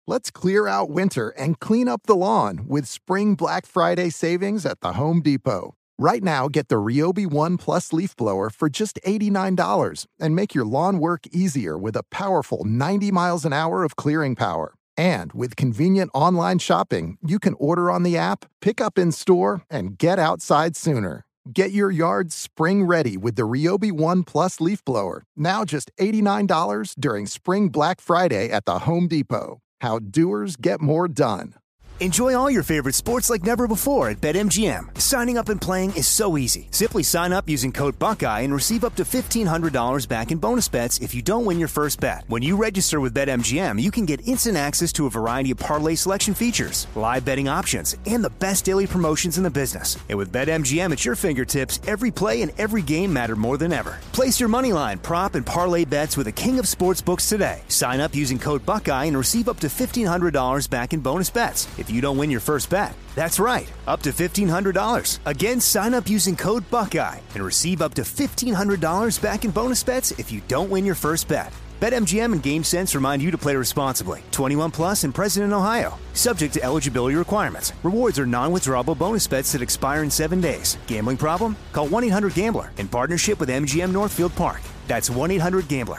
Let's clear out winter and clean up the lawn with Spring Black Friday savings at the Home Depot. Right now, get the Ryobi One Plus leaf blower for just $89 and make your lawn work easier with a powerful 90 miles an hour of clearing power. And with convenient online shopping, you can order on the app, pick up in store, and get outside sooner. Get your yard spring ready with the Ryobi One Plus leaf blower, now just $89 during Spring Black Friday at the Home Depot. How doers get more done. Enjoy all your favorite sports like never before at BetMGM. Signing up and playing is so easy. Simply sign up using code Buckeye and receive up to $1,500 back in bonus bets if you don't win your first bet. When you register with BetMGM, you can get instant access to a variety of parlay selection features, live betting options, and the best daily promotions in the business. And with BetMGM at your fingertips, every play and every game matter more than ever. Place your moneyline, prop, and parlay bets with the king of sportsbooks today. Sign up using code Buckeye and receive up to $1,500 back in bonus bets if you don't win your first bet. That's right, up to $1,500. Again, sign up using code Buckeye and receive up to $1,500 back in bonus bets if you don't win your first bet. BetMGM and GameSense remind you to play responsibly. 21 plus and present in Ohio. Subject to eligibility requirements. Rewards are non-withdrawable bonus bets that expire in 7 days. Gambling problem? Call 1-800-GAMBLER in partnership with MGM Northfield Park. That's 1-800-GAMBLER.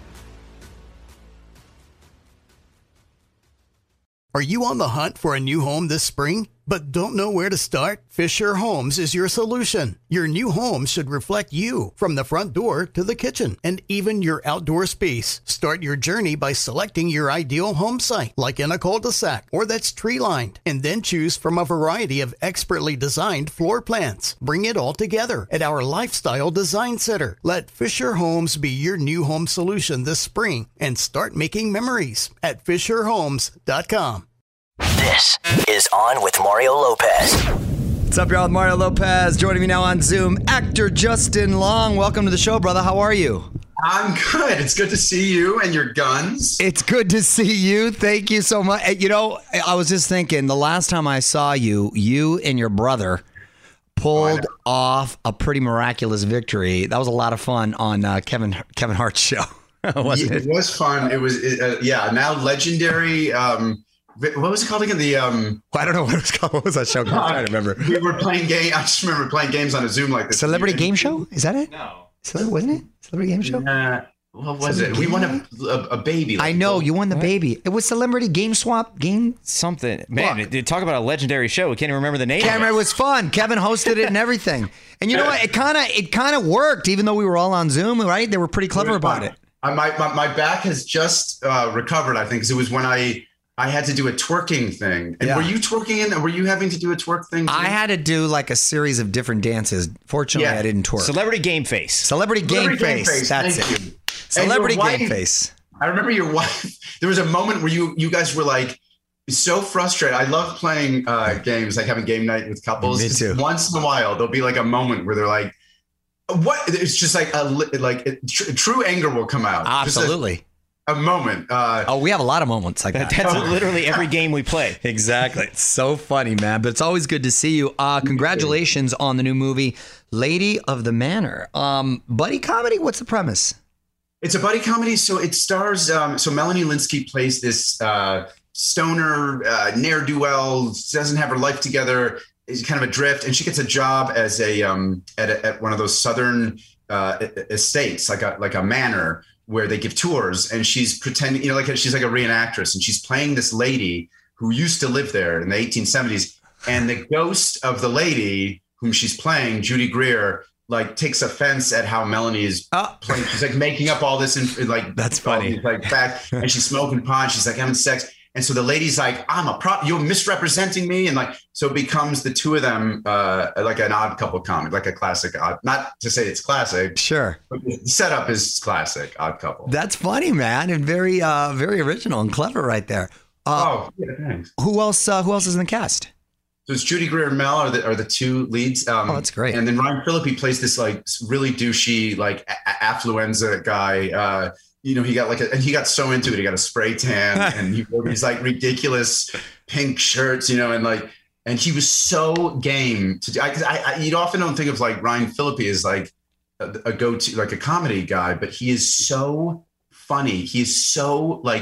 Are you on the hunt for a new home this spring, but don't know where to start? Fisher Homes is your solution. Your new home should reflect you, from the front door to the kitchen, and even your outdoor space. Start your journey by selecting your ideal home site, like in a cul-de-sac or that's tree-lined, and then choose from a variety of expertly designed floor plans. Bring it all together at our Lifestyle Design Center. Let Fisher Homes be your new home solution this spring and start making memories at FisherHomes.com. This is On with Mario Lopez. What's up, y'all? With Mario Lopez. Joining me now on Zoom, actor Justin Long. Welcome to the show, brother. How are you? I'm good. It's good to see you and your guns. It's good to see you. Thank you so much. You know, I was just thinking, the last time I saw you, you and your brother pulled off a pretty miraculous victory. That was a lot of fun on Kevin Hart's show, wasn't it? It was fun. It was, now legendary. What was it called again? I don't know what it was called. What was that show called? I'm trying to remember. We were playing game. I just remember playing games on a Zoom like this. Celebrity Game Show? Is that it? No. Wasn't it? Celebrity Game Show? What was it? We won a baby. I know. You won the baby. It was Celebrity Game Swap Game something. Man, talk about a legendary show. We can't even remember the name. It was fun. Kevin hosted it and everything. And you know what? It kind of worked, even though we were all on Zoom, right? They were pretty clever about it. My back has just recovered, I think, because it was when I had to do a twerking thing. And were you twerking were you having to do a twerk thing too? I had to do like a series of different dances. Fortunately, I didn't twerk. Celebrity Game Face. Celebrity Game Face. That's Thank it. you. Celebrity Game Face. I remember your wife. There was a moment where you guys were like so frustrated. I love playing games, like having game night with couples. Me too. Once in a while, there'll be like a moment where they're like, what? It's just like true anger will come out. Absolutely. A moment. We have a lot of moments like that. That's literally every game we play. Exactly. It's so funny, man. But it's always good to see you. Congratulations on the new movie, Lady of the Manor. Buddy comedy? What's the premise? It's a buddy comedy. So it stars, Melanie Lynskey plays this stoner, ne'er-do-well, doesn't have her life together, is kind of adrift, and she gets a job as at one of those southern estates, like a manor, where they give tours, and she's pretending, she's like a reenactress, and she's playing this lady who used to live there in the 1870s. And the ghost of the lady whom she's playing, Judy Greer, like takes offense at how Melanie is playing. She's like making up all this and like, that's funny. Like fact, and she's smoking pot. She's like having sex. And so the lady's like, I'm a prop, you're misrepresenting me. And like, so it becomes the two of them, like an Odd Couple comic, like a classic not to say it's classic. Sure. But the setup is classic Odd Couple. That's funny, man. And very, very original and clever right there. Thanks. Who else is in the cast? So it's Judy Greer and Mel are the two leads. That's great. And then Ryan Phillippe plays this like really douchey, like affluenza guy. He got so into it. He got a spray tan and he wore these like ridiculous pink shirts, and he was so game to do. You often don't think of like Ryan Phillippe as like a go-to, like a comedy guy, but he is so funny. He is so like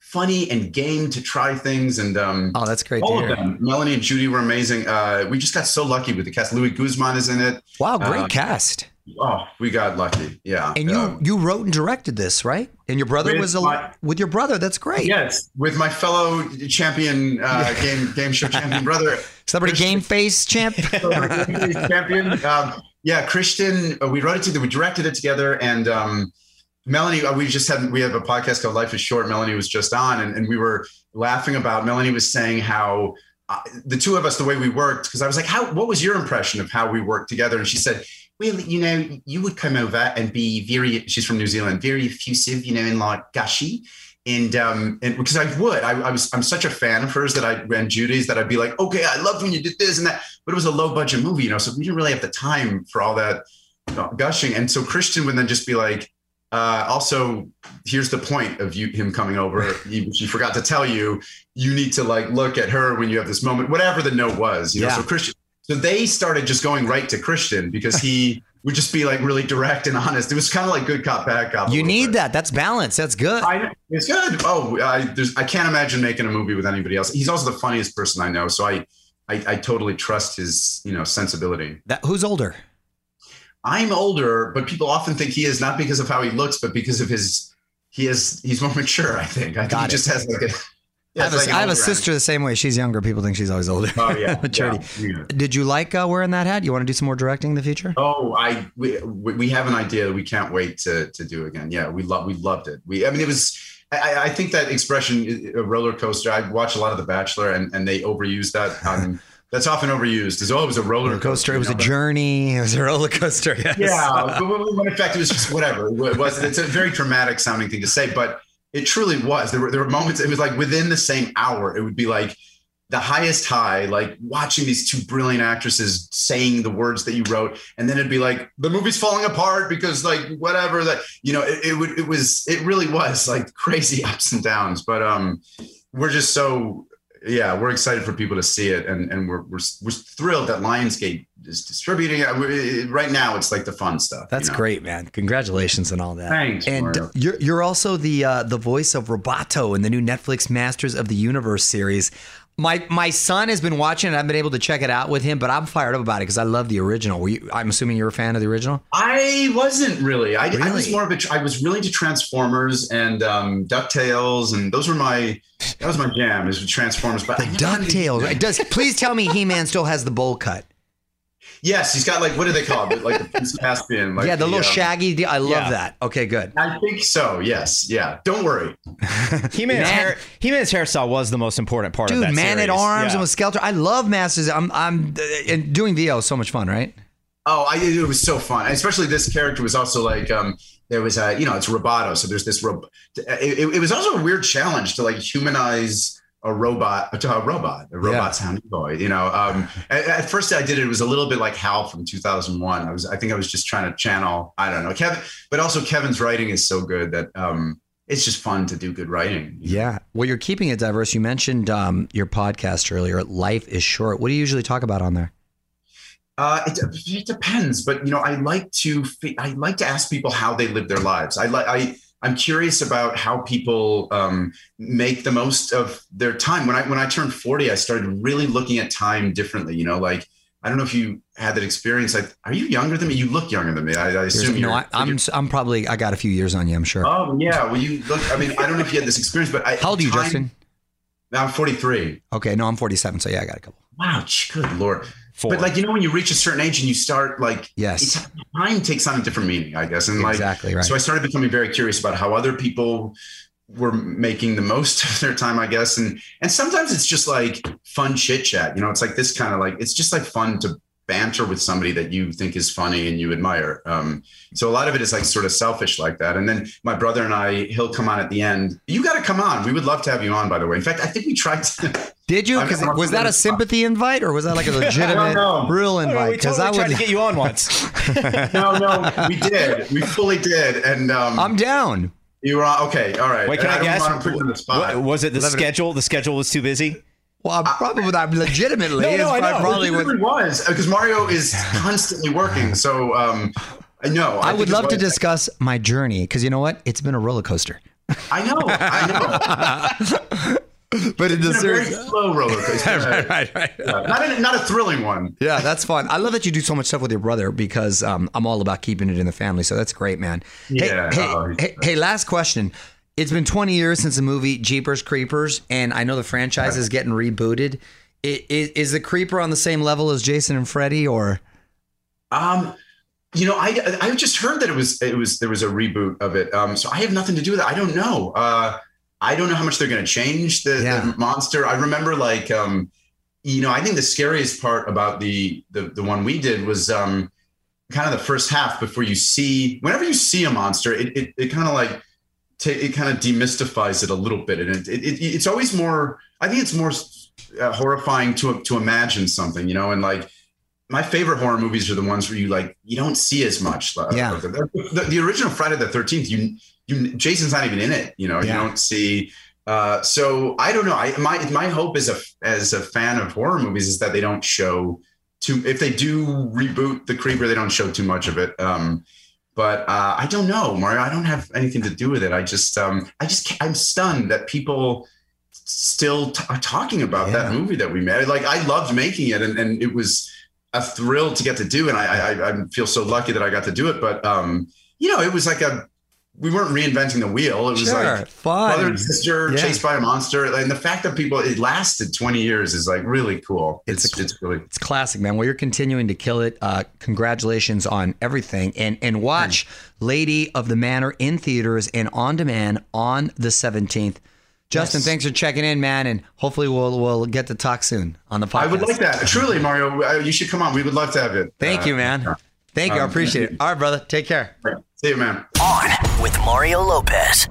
funny and game to try things. And oh, that's great all to hear. of them. Melanie and Judy were amazing. We just got so lucky with the cast. Louis Guzman is in it. Wow, great cast. Oh, we got lucky. Yeah. And you wrote and directed this, right? And your brother was with your brother. That's great. Yes, with my fellow champion, game show champion brother. Celebrity Game Face champ. champion. Christian. We wrote it together. We directed it together, and Melanie. We have a podcast called Life is Short. Melanie was just on, and we were laughing about. Melanie was saying how the two of us, the way we worked, because I was like, what was your impression of how we worked together? And she said, well, you would come over and be she's from New Zealand, very effusive, and like gushy. And because I'm such a fan of hers and Judy's that I'd be like, okay, I love when you did this and that, but it was a low budget movie, so we didn't really have the time for all that gushing. And so Christian would then just be like, also, here's the point of him coming over. She forgot to tell you, you need to like look at her when you have this moment, whatever the note was, So Christian. So they started just going right to Christian because he would just be like really direct and honest. It was kind of like good cop, bad cop. You need that. That's balance. That's good. It's good. Oh, I can't imagine making a movie with anybody else. He's also the funniest person I know. So I totally trust his, sensibility. Who's older? I'm older, but people often think he is not because of how he looks, but because of he's more mature, I think. I think he just has like a... Yeah, I have a sister the same way. She's younger. People think she's always older. Oh, yeah. Maturity. Yeah. Did you like wearing that hat? You want to do some more directing in the future? Oh, we have an idea that we can't wait to do again. Yeah, we loved it. It was, I think that expression, a roller coaster, I watch a lot of The Bachelor and they overuse that. That's often overused. It was a roller coaster. It was a journey. It was a roller coaster. Yes. Yeah, but in fact, it was just whatever. It's a very dramatic sounding thing to say, but it truly was. There were moments, it was like within the same hour, it would be like the highest high, like watching these two brilliant actresses saying the words that you wrote. And then it'd be like, the movie's falling apart because like, whatever that, it really was like crazy ups and downs, but we're just we're excited for people to see it. And we're thrilled that Lionsgate is distributing it. Right now, it's like the fun stuff. That's great, man. Congratulations on all that. Thanks. And you're also the voice of Roboto in the new Netflix Masters of the Universe series. My son has been watching it. I've been able to check it out with him, but I'm fired up about it because I love the original. I'm assuming you're a fan of the original? I wasn't really. I was more of I was really into Transformers and DuckTales, and that was my jam, is Transformers. But DuckTales. Please tell me He-Man still has the bowl cut. Yes, he's got what do they call it? Like the Prince Caspian. The little shaggy. I love that. Okay, good. I think so. Yes. Yeah. Don't worry. He-Man's hairstyle was the most important part of that series. Man at Arms and with Skeletor. I love Masters. I'm doing VO is so much fun, right? Oh, it was so fun. Especially this character was also like there was it's Roboto. So there's this it was also a weird challenge to like humanize a robot sounding boy, at first I did it was a little bit like Hal from 2001. I think I was just trying to channel, I don't know, Kevin, but also Kevin's writing is so good that it's just fun to do good writing. Yeah. Well, you're keeping it diverse. You mentioned your podcast earlier, Life is Short. What do you usually talk about on there? It depends, but I like to ask people how they live their lives. I'm curious about how people make the most of their time. When I turned 40, I started really looking at time differently. Like, I don't know if you had that experience. Are you younger than me? You look younger than me. I assume you're. I'm probably. I got a few years on you, I'm sure. Oh yeah. Well, you look. I don't know if you had this experience, but how old are you, Justin? I'm 43. Okay, no, I'm 47. So yeah, I got a couple. Wow, good Lord. 4. But when you reach a certain age and you start time takes on a different meaning, I guess. And exactly right. So I started becoming very curious about how other people were making the most of their time, I guess. And sometimes it's just like fun chit chat, it's like this kind of it's just like fun to banter with somebody that you think is funny and you admire. So a lot of it is like sort of selfish like that. And then my brother and he'll come on at the end. You got to come on. We would love to have you on, by the way. In fact, I think we tried to. Did you? Because was that a sympathy invite or was that like a legitimate real invite? Because I tried to get you on once. No, we did. We fully did. And I'm down. You were on. Okay. All right. Wait, can I guess? Was it the schedule? The schedule was too busy? Well, legitimately. No, I know. It was because Mario is constantly working. So, I know. I would love to discuss my journey because you know what? It's been a roller coaster. I know. But in the It's a very series, slow roller coaster. right. Yeah, not a thrilling one. Yeah, that's fun. I love that you do so much stuff with your brother because I'm all about keeping it in the family. So that's great, man. Yeah. Hey, last question. It's been 20 years since the movie Jeepers Creepers, and I know the franchise is getting rebooted. Is the Creeper on the same level as Jason and Freddy, or? I just heard that there was a reboot of it. So I have nothing to do with it. I don't know. I don't know how much they're going to change the monster. I remember I think the scariest part about the one we did was kind of the first half before whenever you see a monster, it kind of it kind of demystifies it a little bit. And it's always more, I think it's more horrifying to imagine something, and my favorite horror movies are the ones where you don't see as much. The original Friday the 13th, Jason's not even in it. You don't see. So I don't know. My hope as a fan of horror movies is that they don't show if they do reboot the Creeper, they don't show too much of it. But I don't know, Mario. I don't have anything to do with it. I'm stunned that people still are talking about that movie that we made. I loved making it, and it was a thrill to get to do, and I feel so lucky that I got to do it. But it was we weren't reinventing the wheel. It was fun. Brother and sister chased by a monster, and the fact that it lasted 20 years is really cool. It's classic, man. Well, you're continuing to kill it. Congratulations on everything, and watch Lady of the Manor in theaters and on demand on the 17th. Justin, thanks for checking in, man, and hopefully we'll get to talk soon on the podcast. I would like that. Truly, Mario, you should come on. We would love to have it. Thank you, man. Thank you. I appreciate it. All right, brother. Take care. See you, man. On with Mario Lopez.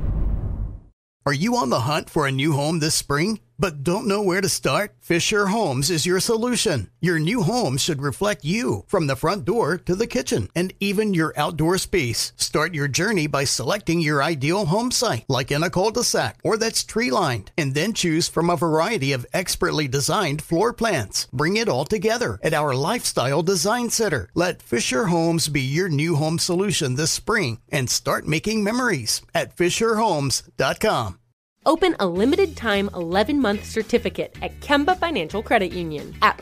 Are you on the hunt for a new home this spring, but don't know where to start? Fisher Homes is your solution. Your new home should reflect you, from the front door to the kitchen and even your outdoor space. Start your journey by selecting your ideal home site, like in a cul-de-sac or that's tree-lined, and then choose from a variety of expertly designed floor plans. Bring it all together at our Lifestyle Design Center. Let Fisher Homes be your new home solution this spring and start making memories at FisherHomes.com. Open a limited-time 11-month certificate at Kemba Financial Credit Union. At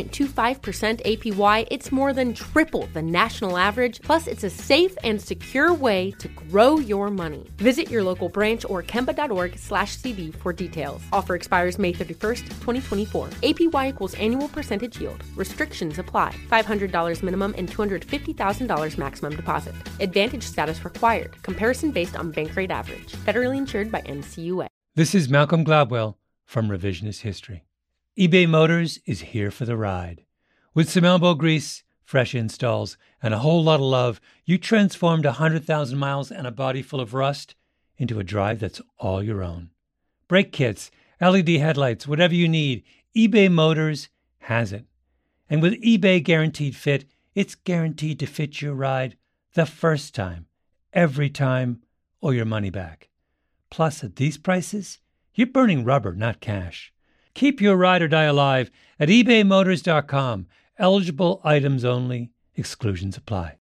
5.25% APY, it's more than triple the national average, plus it's a safe and secure way to grow your money. Visit your local branch or kemba.org/CD for details. Offer expires May 31st, 2024. APY equals annual percentage yield. Restrictions apply. $500 minimum and $250,000 maximum deposit. Advantage status required. Comparison based on bank rate average. Federally insured by NCUA. This is Malcolm Gladwell from Revisionist History. eBay Motors is here for the ride. With some elbow grease, fresh installs, and a whole lot of love, you transformed 100,000 miles and a body full of rust into a drive that's all your own. Brake kits, LED headlights, whatever you need, eBay Motors has it. And with eBay Guaranteed Fit, it's guaranteed to fit your ride the first time, every time, or your money back. Plus, at these prices, you're burning rubber, not cash. Keep your ride or die alive at ebaymotors.com. Eligible items only. Exclusions apply.